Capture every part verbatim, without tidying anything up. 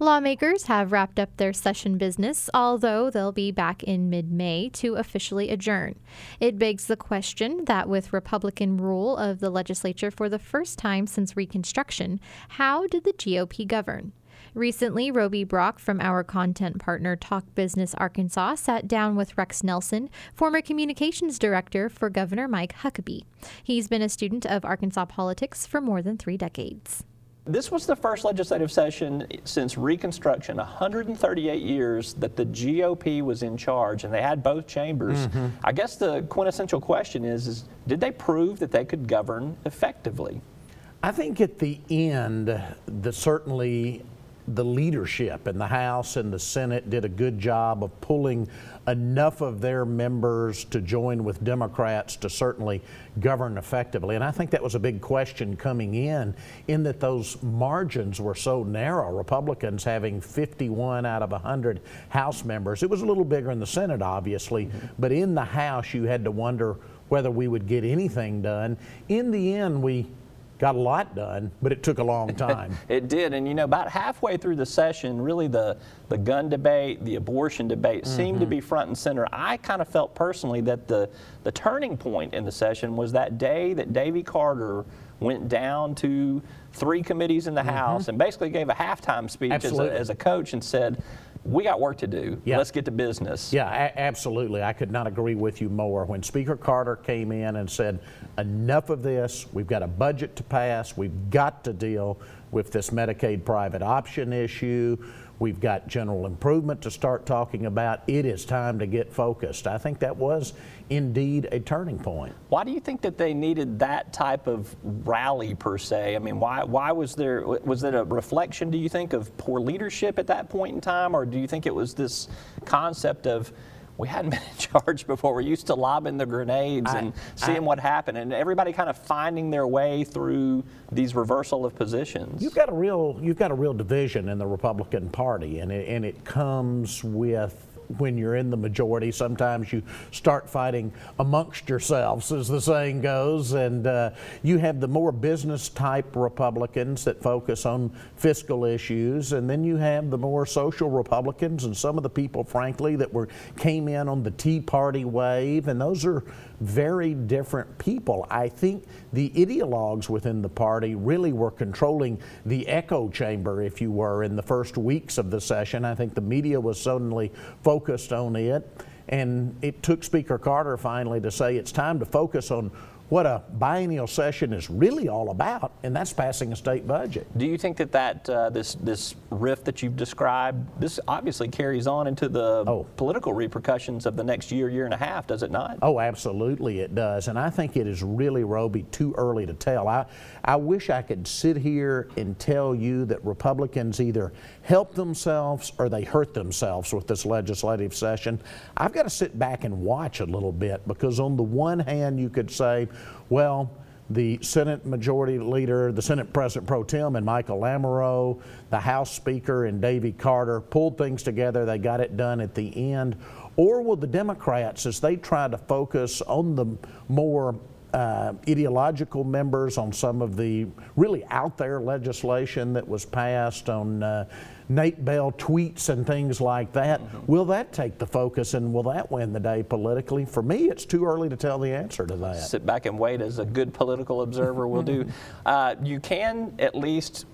Lawmakers have wrapped up their session business, although they'll be back in mid-May to officially adjourn. It begs the question that with Republican rule of the legislature for the first time since Reconstruction, how did the G O P govern? Recently, Roby Brock from our content partner Talk Business Arkansas sat down with Rex Nelson, former communications director for Governor Mike Huckabee. He's been a student of Arkansas politics for more than three decades. This was the first legislative session since Reconstruction, one hundred thirty-eight years, that the G O P was in charge, and they had both chambers. Mm-hmm. I guess the quintessential question is, is, did they prove that they could govern effectively? I think at the end, the certainly the leadership in the House and the Senate did a good job of pulling enough of their members to join with Democrats to certainly govern effectively. And I think that was a big question coming in, in that those margins were so narrow. Republicans having fifty-one out of one hundred House members. It was a little bigger in the Senate, obviously, mm-hmm. but in the House, you had to wonder whether we would get anything done. In the end, we got a lot done, but it took a long time. It did, and you know, about halfway through the session, really the, the gun debate, the abortion debate mm-hmm. seemed to be front and center. I kind of felt personally that the, the turning point in the session was that day that Davy Carter went down to three committees in the mm-hmm. House and basically gave a halftime speech as a, as a coach and said, we got work to do. Yeah. Let's get to business. Yeah, a- absolutely. I could not agree with you more. When Speaker Carter came in and said, enough of this, we've got a budget to pass, we've got to deal with this Medicaid private option issue, we've got general improvement to start talking about, it is time to get focused. I think that was indeed a turning point. Why do you think that they needed that type of rally per se? I mean, why why was there, was it a reflection, do you think, of poor leadership at that point in time, or do you think it was this concept of we hadn't been in charge before, we're used to lobbing the grenades I, and seeing I, what happened, and everybody kind of finding their way through these reversal of positions? You've got a real you've got a real division in the Republican Party, and it, and it comes with, when you're in the majority, sometimes you start fighting amongst yourselves, as the saying goes, and uh, you have the more business type Republicans that focus on fiscal issues, and then you have the more social Republicans and some of the people, frankly, that were came in on the Tea Party wave, and those are very different people. I think the ideologues within the party really were controlling the echo chamber, if you were, in the first weeks of the session. I think the media was suddenly focused on it, and it took Speaker Carter finally to say it's time to focus on what a biennial session is really all about, and that's passing a state budget. Do you think that, that uh, this this rift that you've described, this obviously carries on into the oh. political repercussions of the next year, year and a half, does it not? Oh, absolutely it does, and I think it is really, Roby, too early to tell. I, I wish I could sit here and tell you that Republicans either help themselves or they hurt themselves with this legislative session. I've got to sit back and watch a little bit, because on the one hand you could say, well, the Senate Majority Leader, the Senate President Pro Tem and Michael Lamoureux, the House Speaker and Davy Carter pulled things together, they got it done at the end. Or will the Democrats, as they try to focus on the more Uh, ideological members, on some of the really out there legislation that was passed, on uh, Nate Bell tweets and things like that, mm-hmm. will that take the focus, and will that win the day politically? For me, it's too early to tell the answer to that. Sit back and wait, as a good political observer will do. Uh, you can at least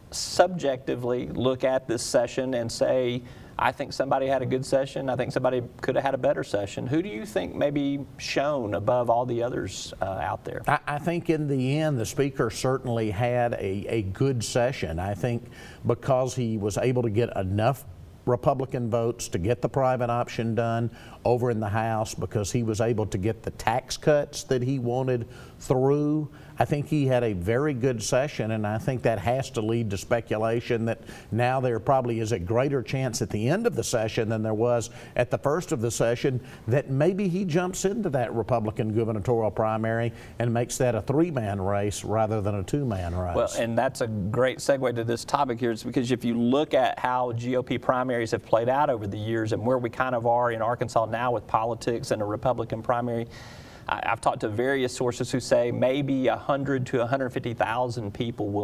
subjectively look at this session and say, I think somebody had a good session. I think somebody could have had a better session. Who do you think maybe shone above all the others uh, out there? I, I think in the end, the Speaker certainly had a, a good session. I think because he was able to get enough Republican votes to get the private option done over in the House, because he was able to get the tax cuts that he wanted through. I think he had a very good session, and I think that has to lead to speculation that now there probably is a greater chance at the end of the session than there was at the first of the session that maybe he jumps into that Republican gubernatorial primary and makes that a three-man race rather than a two-man race. Well, and that's a great segue to this topic here, is because if you look at how G O P primaries have played out over the years and where we kind of are in Arkansas now with politics and a Republican primary, I've talked to various sources who say maybe one hundred to one hundred fifty thousand people will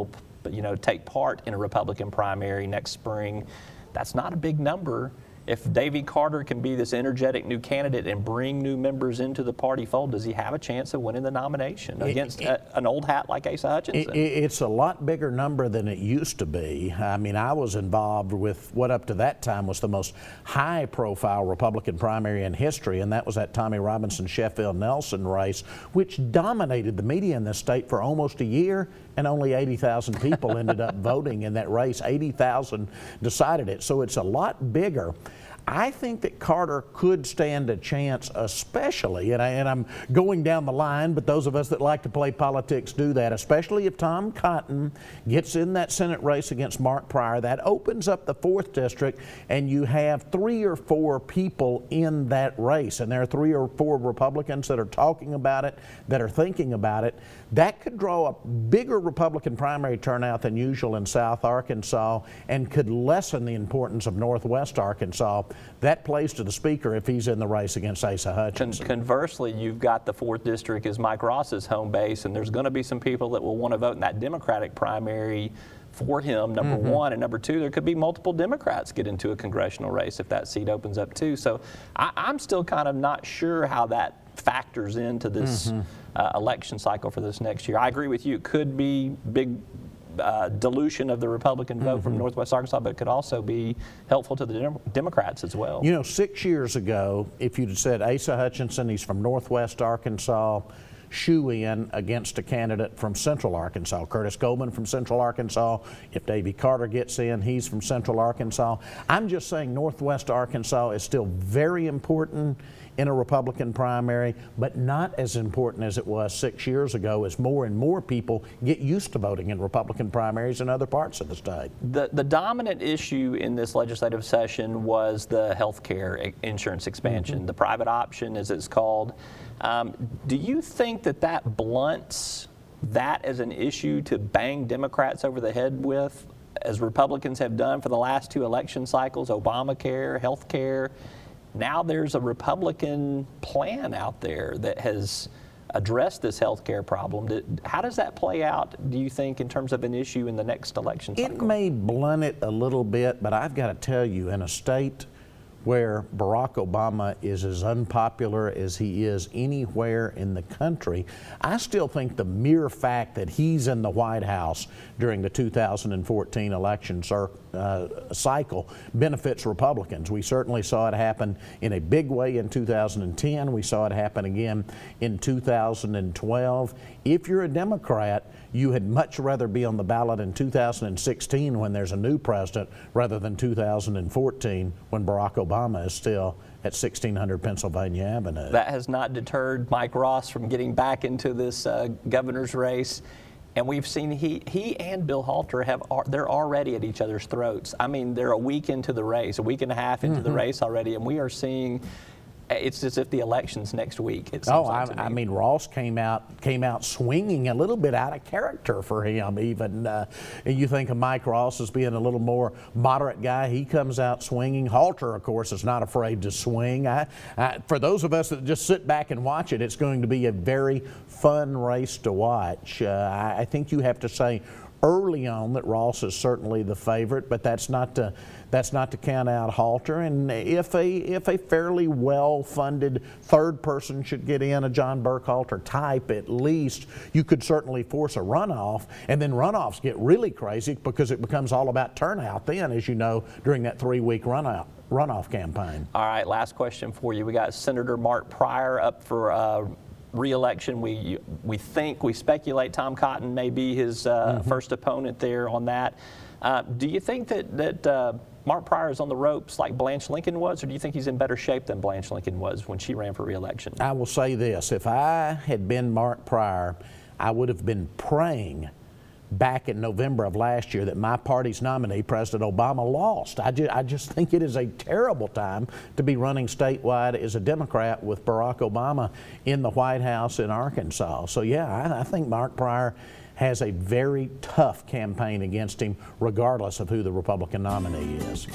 you know, take part in a Republican primary next spring. That's not a big number. If Davy Carter can be this energetic new candidate and bring new members into the party fold, does he have a chance of winning the nomination against it, it, a, an old hat like Asa Hutchinson? It, it's a lot bigger number than it used to be. I mean, I was involved with what up to that time was the most high-profile Republican primary in history, and that was that Tommy Robinson-Sheffield Nelson race, which dominated the media in this state for almost a year, and only eighty thousand people ended up voting in that race. eighty thousand decided it, so it's a lot bigger. I think that Carter could stand a chance, especially, and, I, and I'm going down the line, but those of us that like to play politics do that, especially if Tom Cotton gets in that Senate race against Mark Pryor. That opens up the fourth district, and you have three or four people in that race, and there are three or four Republicans that are talking about it, that are thinking about it. That could draw a bigger Republican primary turnout than usual in South Arkansas and could lessen the importance of Northwest Arkansas. That plays to the speaker if he's in the race against Asa Hutchinson. Con- conversely, you've got the fourth district is Mike Ross's home base, and there's going to be some people that will want to vote in that Democratic primary for him, number mm-hmm. one. And number two, there could be multiple Democrats get into a congressional race if that seat opens up too. So I, I'm still kind of not sure how that factors into this mm-hmm. uh, election cycle for this next year. I agree with you. It could be big uh, dilution of the Republican vote mm-hmm. from Northwest Arkansas, but it could also be helpful to the Dem- Democrats as well. You know, six years ago, if you'd said Asa Hutchinson, he's from Northwest Arkansas, shoe-in against a candidate from Central Arkansas. Curtis Goldman from Central Arkansas. If Davy Carter gets in, he's from Central Arkansas. I'm just saying Northwest Arkansas is still very important in a Republican primary, but not as important as it was six years ago as more and more people get used to voting in Republican primaries in other parts of the state. The, the dominant issue in this legislative session was the health care insurance expansion, mm-hmm. the private option as it's called. Um, do you think that that blunts that as an issue to bang Democrats over the head with, as Republicans have done for the last two election cycles, Obamacare, health care? Now there's a Republican plan out there that has addressed this health care problem. How does that play out, do you think, in terms of an issue in the next election cycle? It may blunt it a little bit, but I've got to tell you, in a state where Barack Obama is as unpopular as he is anywhere in the country, I still think the mere fact that he's in the White House during the two thousand fourteen election cir- uh, cycle benefits Republicans. We certainly saw it happen in a big way in two thousand ten. We saw it happen again in two thousand twelve. If you're a Democrat, you had much rather be on the ballot in two thousand sixteen when there's a new president rather than two thousand fourteen when Barack Obama is still at sixteen hundred Pennsylvania Avenue. That has not deterred Mike Ross from getting back into this uh, governor's race. And we've seen he he and Bill Halter have they're already at each other's throats. I mean, they're a week into the race, a week and a half into mm-hmm. the race already, and we are seeing. It's as if the election's next week. It seems oh, like I, me. I mean, Ross came out came out swinging a little bit out of character for him. Even uh, you think of Mike Ross as being a little more moderate guy. He comes out swinging. Halter, of course, is not afraid to swing. I, I, for those of us that just sit back and watch it, it's going to be a very fun race to watch. Uh, I, I think you have to say early on that Ross is certainly the favorite, but that's not to that's not to count out Halter. And if a if a fairly well-funded third person should get in, a John Burkhalter type at least, you could certainly force a runoff. And then runoffs get really crazy because it becomes all about turnout then, as you know, during that three-week runoff runoff campaign. All right, last question for you. We got Senator Mark Pryor up for uh, re-election. We we think, we speculate Tom Cotton may be his uh, mm-hmm. first opponent there on that. Uh, do you think that, that uh, Mark Pryor is on the ropes like Blanche Lincoln was, or do you think he's in better shape than Blanche Lincoln was when she ran for re-election? I will say this. If I had been Mark Pryor, I would have been praying back in November of last year that my party's nominee, President Obama, lost. I just, I just think it is a terrible time to be running statewide as a Democrat with Barack Obama in the White House in Arkansas. So yeah, I, I think Mark Pryor has a very tough campaign against him, regardless of who the Republican nominee is.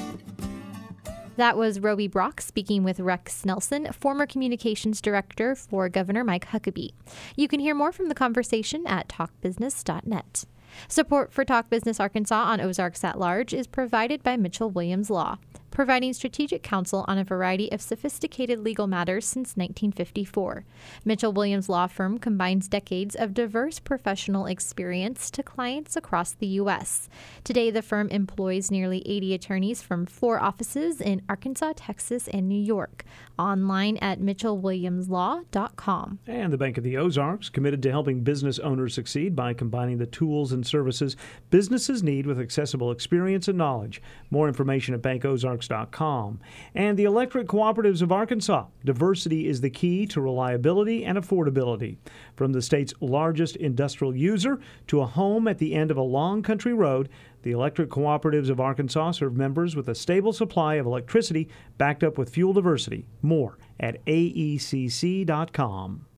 That was Roby Brock speaking with Rex Nelson, former communications director for Governor Mike Huckabee. You can hear more from the conversation at talk business dot net. Support for Talk Business Arkansas on Ozarks at Large is provided by Mitchell Williams Law, providing strategic counsel on a variety of sophisticated legal matters since nineteen fifty-four. Mitchell Williams Law Firm combines decades of diverse professional experience to clients across the U S. Today, the firm employs nearly eighty attorneys from four offices in Arkansas, Texas, and New York. Online at mitchell williams law dot com. And the Bank of the Ozarks, committed to helping business owners succeed by combining the tools and services businesses need with accessible experience and knowledge. More information at bank ozarks dot com. And the Electric Cooperatives of Arkansas. Diversity is the key to reliability and affordability. From the state's largest industrial user to a home at the end of a long country road, the Electric Cooperatives of Arkansas serve members with a stable supply of electricity backed up with fuel diversity. More at A E C C dot com.